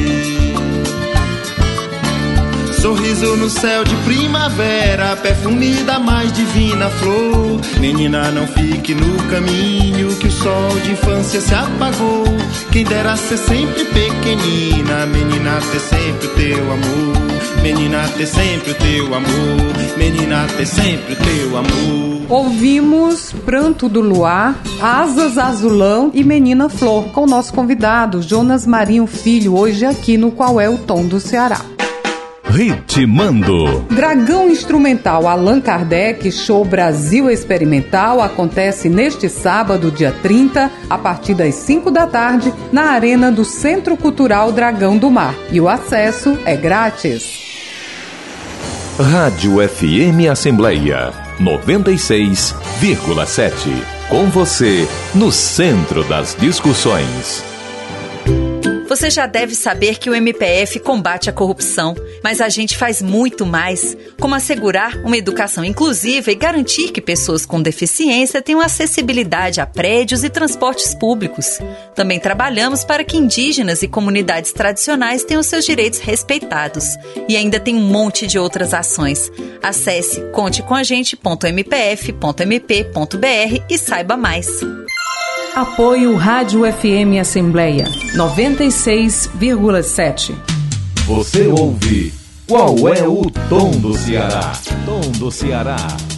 Speaker 4: Sorriso no céu de primavera, perfume da mais divina flor. Menina, não fique no caminho, que o sol de infância se apagou. Quem dera ser sempre pequenina, menina, ter sempre o teu amor. Menina, ter sempre o teu amor. Menina, ter sempre o teu amor.
Speaker 2: Ouvimos Pranto do Luar, Asas Azulão e Menina Flor, com o nosso convidado Jonas Marinho Filho, hoje aqui no Qual é o Tom do Ceará.
Speaker 1: Ritmando.
Speaker 2: Dragão Instrumental Allan Kardec, show Brasil Experimental, acontece neste sábado, dia 30, a partir das 5 da tarde, na arena do Centro Cultural Dragão do Mar. E o acesso é grátis.
Speaker 1: Rádio FM Assembleia 96,7. Com você, no centro das discussões.
Speaker 9: Você já deve saber que o MPF combate a corrupção, mas a gente faz muito mais, como assegurar uma educação inclusiva e garantir que pessoas com deficiência tenham acessibilidade a prédios e transportes públicos. Também trabalhamos para que indígenas e comunidades tradicionais tenham seus direitos respeitados. E ainda tem um monte de outras ações. Acesse contecomagente.mpf.mp.br e saiba mais.
Speaker 6: Apoio Rádio FM Assembleia 96,7.
Speaker 1: Você ouve Qual é o Tom do Ceará? Tom do Ceará.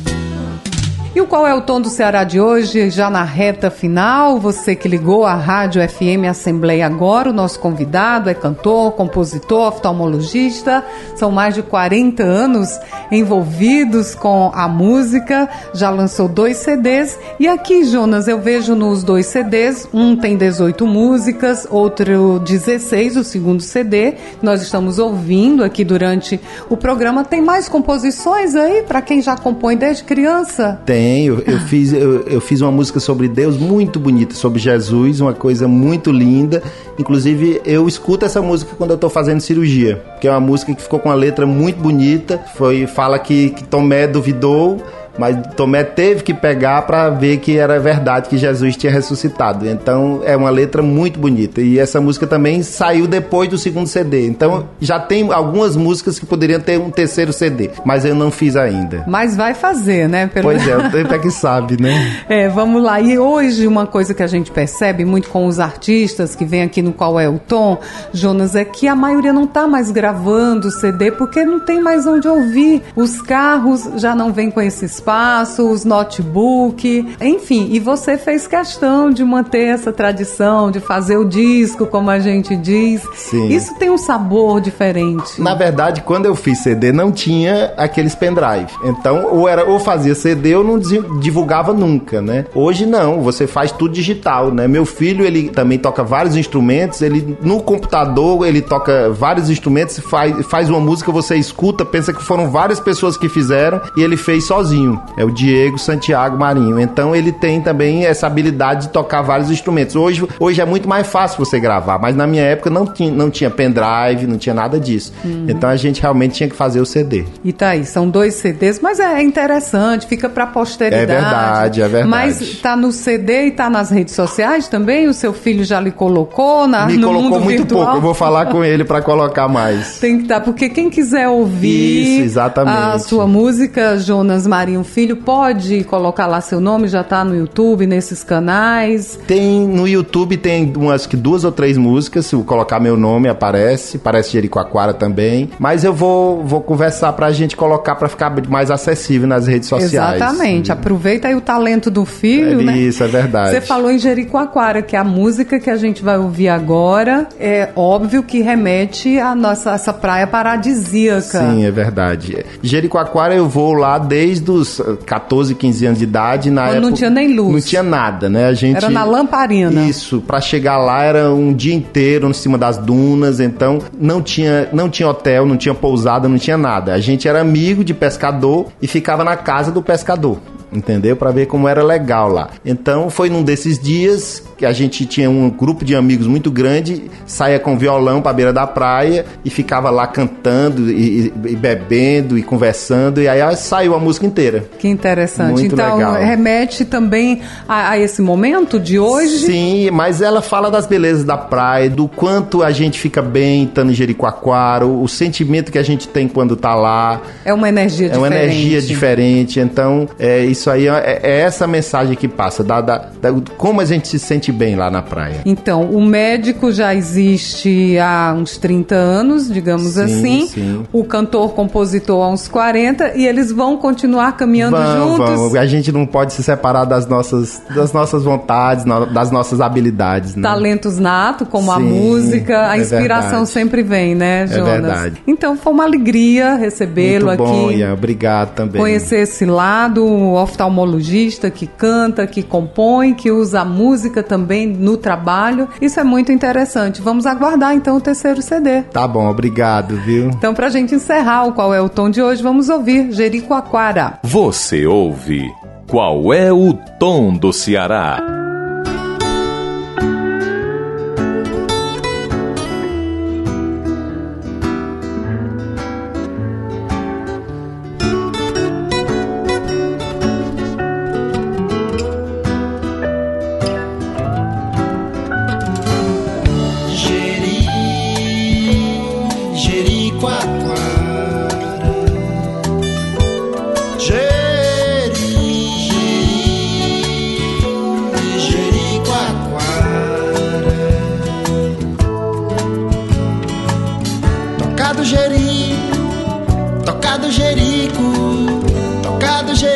Speaker 2: E o Qual é o Tom do Ceará de hoje, já na reta final? Você que ligou a Rádio FM Assembleia agora, o nosso convidado é cantor, compositor, oftalmologista, são mais de 40 anos envolvidos com a música, já lançou 2 CDs, e aqui, Jonas, eu vejo nos 2 CDs, um tem 18 músicas, outro 16, o segundo CD, nós estamos ouvindo aqui durante o programa. Tem mais composições aí, para quem já compõe desde criança?
Speaker 3: Tem. Eu fiz uma música sobre Deus muito bonita, sobre Jesus, uma coisa muito linda. Inclusive, eu escuto essa música quando eu estou fazendo cirurgia, que é uma música que ficou com uma letra muito bonita. Fala que Tomé duvidou, mas Tomé teve que pegar para ver que era verdade, que Jesus tinha ressuscitado. Então é uma letra muito bonita, e essa música também saiu depois do segundo CD. Então já tem algumas músicas que poderiam ter um terceiro CD, mas eu não fiz ainda.
Speaker 2: Mas vai fazer, né?
Speaker 3: Pois é, o tempo é que sabe, né?
Speaker 2: Vamos lá. E hoje uma coisa que a gente percebe muito com os artistas que vêm aqui no Qual é o Tom, Jonas, é que a maioria não tá mais gravando CD porque não tem mais onde ouvir. Os carros já não vêm com esse espaço, os notebook, enfim, e você fez questão de manter essa tradição, de fazer o disco, como a gente diz.
Speaker 3: Sim.
Speaker 2: Isso tem um sabor diferente.
Speaker 3: Na verdade, quando eu fiz CD, não tinha aqueles pendrive. Então, ou fazia CD ou não divulgava nunca, né? Hoje não, você faz tudo digital, né? Meu filho, ele também toca vários instrumentos, ele no computador, ele toca vários instrumentos, faz uma música, você escuta, pensa que foram várias pessoas que fizeram, e ele fez sozinho. É o Diego Santiago Marinho. Então ele tem também essa habilidade de tocar vários instrumentos. Hoje é muito mais fácil você gravar, mas na minha época não tinha pendrive, não tinha nada disso. Então a gente realmente tinha que fazer o CD.
Speaker 2: E tá aí, são 2 CDs, mas é interessante, fica pra posteridade.
Speaker 3: É verdade.
Speaker 2: Mas tá no CD e tá nas redes sociais também? O seu filho já lhe colocou no
Speaker 3: colocou
Speaker 2: mundo
Speaker 3: muito
Speaker 2: virtual?
Speaker 3: pouco, eu vou falar com ele pra colocar mais.
Speaker 2: Tem que estar, porque quem quiser ouvir
Speaker 3: isso, exatamente,
Speaker 2: a sua música, Jonas Marinho Filho, pode colocar lá seu nome, já tá no YouTube, nesses canais?
Speaker 3: No YouTube tem umas 2 ou 3 músicas, se eu colocar meu nome aparece Jericoacoara também, mas eu vou conversar pra gente colocar pra ficar mais acessível nas redes sociais.
Speaker 2: Exatamente, aproveita aí o talento do filho, né?
Speaker 3: Isso, é verdade.
Speaker 2: Você falou em Jericoacoara, que é a música que a gente vai ouvir agora, é óbvio que remete a essa praia paradisíaca.
Speaker 3: Sim, é verdade. Jericoacoara eu vou lá desde os 14, 15 anos de idade. Na época,
Speaker 2: não tinha nem luz.
Speaker 3: Não tinha nada, né?
Speaker 2: Era na lamparina.
Speaker 3: Isso, pra chegar lá era um dia inteiro em cima das dunas, então não tinha hotel, não tinha pousada, não tinha nada. A gente era amigo de pescador e ficava na casa do pescador, entendeu? Pra ver como era legal lá. Então foi num desses dias que a gente tinha um grupo de amigos muito grande, saía com violão pra beira da praia e ficava lá cantando e bebendo e conversando, e aí saiu a música inteira.
Speaker 2: Que interessante.
Speaker 3: Muito
Speaker 2: então
Speaker 3: legal.
Speaker 2: Remete também a esse momento de hoje?
Speaker 3: Sim, mas ela fala das belezas da praia, do quanto a gente fica bem estando em Jericoacoara, o sentimento que a gente tem quando tá lá.
Speaker 2: É uma energia diferente.
Speaker 3: É uma energia diferente. Então, isso aí é essa mensagem que passa, como a gente se sente bem lá na praia.
Speaker 2: Então, o médico já existe há uns 30 anos, digamos assim.
Speaker 3: Sim.
Speaker 2: O cantor, compositor há uns 40, e eles vão continuar caminhando juntos?
Speaker 3: Vão. A gente não pode se separar das nossas vontades, das nossas habilidades, né?
Speaker 2: Talentos natos, como a música, a inspiração sempre vem, né, Jonas?
Speaker 3: É verdade.
Speaker 2: Então, foi uma alegria recebê-lo aqui.
Speaker 3: Muito bom, Ian. Obrigado também.
Speaker 2: Conhecer esse lado, o oftalmologista que canta, que compõe, que usa a música também no trabalho. Isso é muito interessante. Vamos aguardar, então, o terceiro CD.
Speaker 3: Tá bom, obrigado, viu?
Speaker 2: Então, pra gente encerrar o Qual é o Tom de hoje, vamos ouvir Jericoacoara.
Speaker 1: Você ouve Qual é o Tom do Ceará?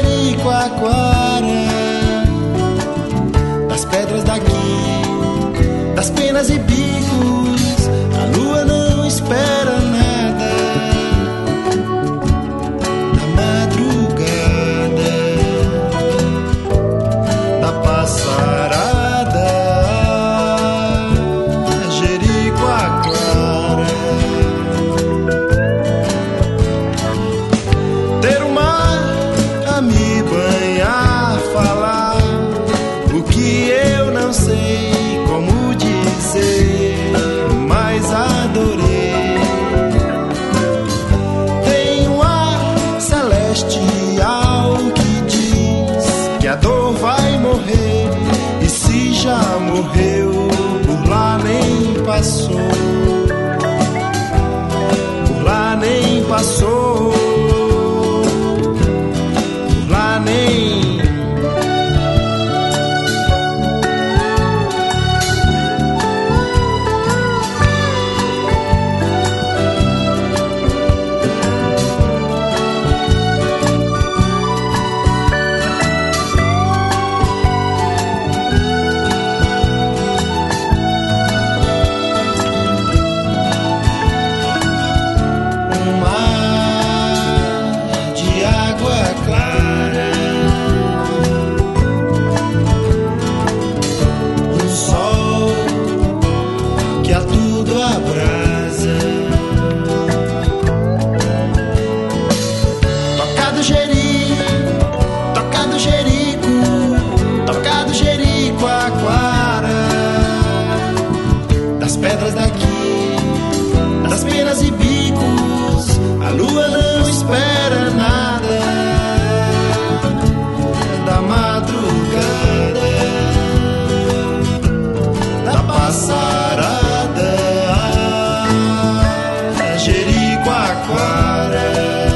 Speaker 4: Jericoacoara, das pedras daqui, das penas e bicos, a lua não espera nada, da madrugada, da passarada, Jericoacoara. Ter o mar a me banhar, falar o que eu não sei como dizer, mas adorei. Tem um ar celestial que diz que a dor vai morrer, e se já morreu, por lá nem passou, por lá nem passou, por lá nem. Um mar de água clara, um sol que a tudo abrasa, tocado Jeri, tocado Jerico, tocado Jericoacoara, das pedras daqui, das penas e bicos, a lua não espera nada, da madrugada, da passarada, Jericoacoara.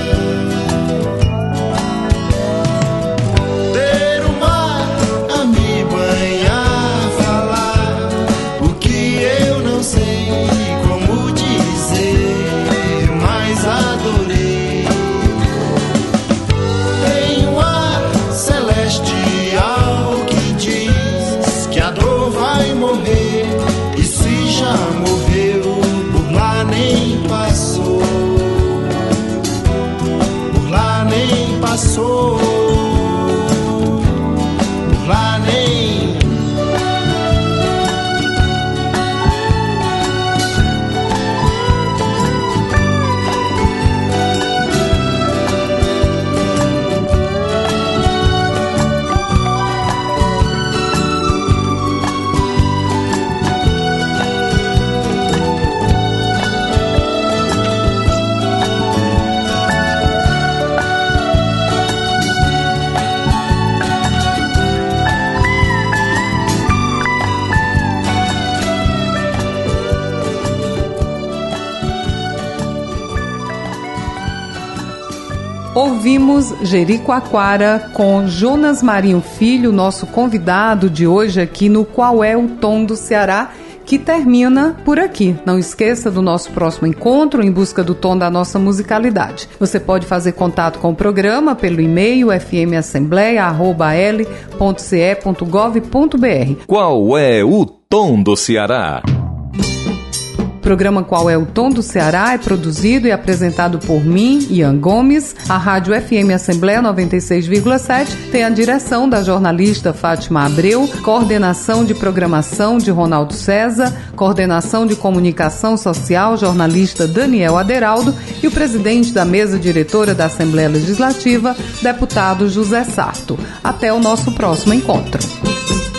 Speaker 4: Ter o mar a me banhar, falar o que eu não sei como dizer, mas adorei. Tem um ar celestial que diz que a dor vai morrer, e se já morreu, por lá nem passou, por lá nem passou, por lá nem.
Speaker 2: Ouvimos Jericoacoara com Jonas Marinho Filho, nosso convidado de hoje aqui no Qual é o Tom do Ceará, que termina por aqui. Não esqueça do nosso próximo encontro em busca do tom da nossa musicalidade. Você pode fazer contato com o programa pelo e-mail fmassembleia@l.ce.gov.br.
Speaker 1: Qual é o tom do Ceará?
Speaker 2: O programa Qual é o Tom do Ceará é produzido e apresentado por mim, Ian Gomes. A Rádio FM Assembleia 96,7 tem a direção da jornalista Fátima Abreu, coordenação de programação de Ronaldo César, coordenação de comunicação social, jornalista Daniel Aderaldo, e o presidente da mesa diretora da Assembleia Legislativa, deputado José Sarto. Até o nosso próximo encontro.